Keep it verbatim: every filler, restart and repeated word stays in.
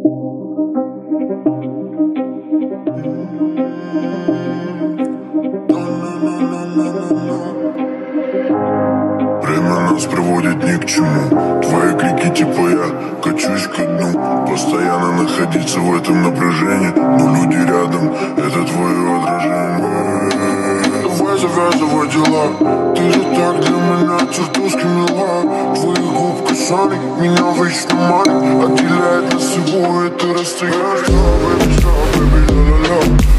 Время нас приводит ни к чему. Твои крики типа я качусь ко дну. Постоянно находиться в этом напряжении, но люди рядом, это твое отражение. Давай завязывай дела, ты же так для меня чертовски мила. Твои губ касаний меня вечно манит, отделяет нас всего это расстояние. Stop, baby, stop, baby, ла-ла-ла.